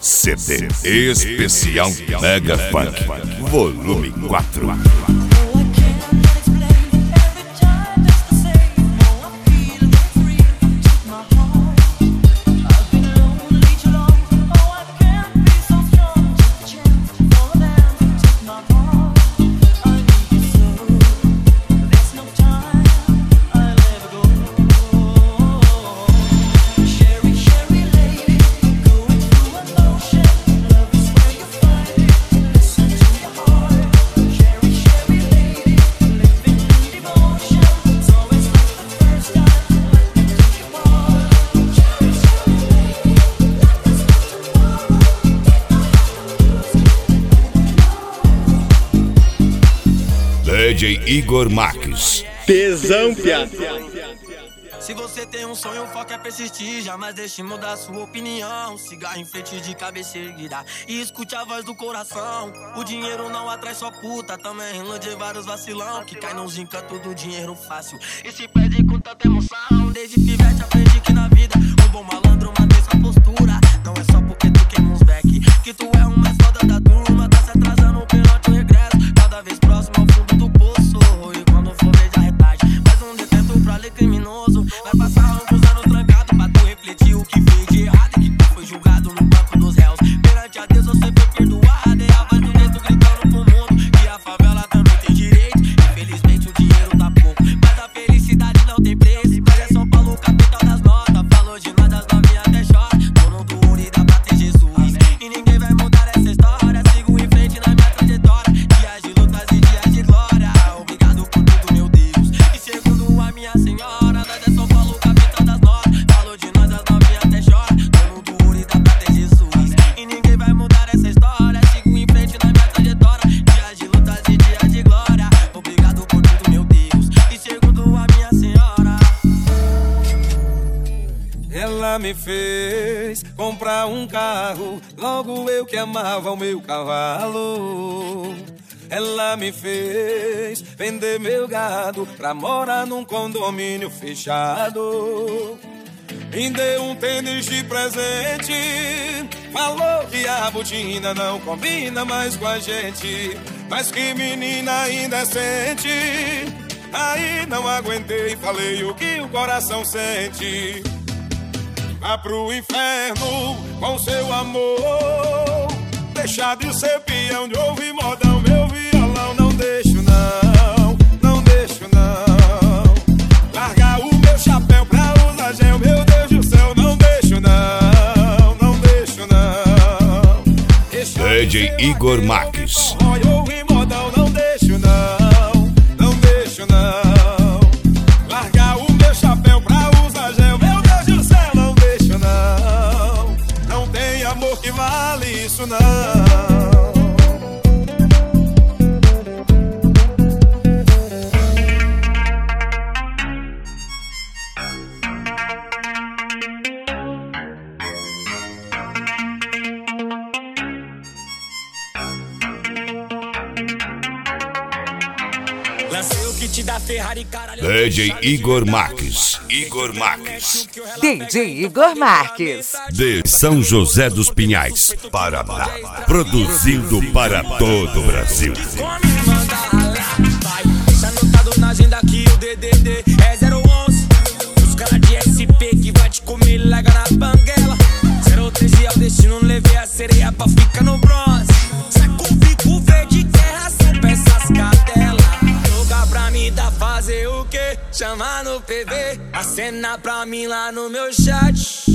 CD especial Mega Funk, volume 4. DJ Igor Marques. Tesão, piada. Se você tem um sonho, o foco é persistir. Jamais deixe mudar sua opinião. Cigarro em frente de cabeça erguida e escute a voz do coração. O dinheiro não atrai só puta, também ilude vários vacilão que cai nos encantos do dinheiro fácil e se perde com tanta emoção. Desde pivete aprendi que na vida um bom malandro mantém sua postura. Não é só porque tu queima uns back que tu é o mais foda da turma. Tá se atrasando perante o regresso, cada vez próximo ao fundo do poço. E quando for ver já é tarde, mais um detento pra ler criminoso. Vai passar alguns anos trancado pra tu refletir o que fez de errado e que tu foi julgado no banco dos réus. Perante a Deus você foi perdoado. E a voz do Deus gritando pro mundo que a favela também tem direito. Infelizmente o dinheiro tá pouco, mas a felicidade não tem preço. Mas é São Paulo, capital das notas. Falou de nós, as novinhas até chora. Dono do ouro e dá pra ter Jesus. E ninguém vai mudar essa história. Sigo em frente na minha trajetória. Dias de lutas e dias de glória. Obrigado por tudo, meu Deus. E segundo a minha senhora, nós é São Paulo, capital das notas. Falou de nós, as novinhas até chora. Dono do ouro e dá pra ter Jesus. E ninguém vai mudar essa história. Sigo em frente na minha trajetória. Dias de lutas e dias de glória. Obrigado por tudo, meu Deus. E segundo a minha senhora, ela me fez comprar um carro, logo eu que amava o meu cavalo. Ela me fez vender meu gado pra morar num condomínio fechado. Me deu um tênis de presente, falou que a botina não combina mais com a gente. Mas que menina indecente. Aí não aguentei e falei o que o coração sente. Vá pro inferno com seu amor. Deixar de ser peão, de ouvir modão, meu violão. Não deixo não, não deixo não. Largar o meu chapéu pra usar gel, meu Deus do céu. Não deixo não, não deixo não. DJ Igor Marques. Ouvir modão, não deixo não, não deixo não. Largar o meu chapéu pra usar gel, meu Deus do céu. Não deixo não, não tem amor que vale isso não. lancei o kit da Ferrari, caralho. DJ Igor Marques. Igor Marques. DJ Igor Marques. De São José dos Pinhais, Paraná. Produzindo para todo o Brasil. Come, manda ralar, vai. Deixa anotado na agenda que o DDD é 011. Os caras de SP que vai te comer, larga na banguela. 013 é o destino, levei a sereia pra ficar no bronze. Saco o bico verde, terra, são peças cadela. Joga pra mim, dá fazer o quê? Chama no PV, acena pra mim lá no meu chat.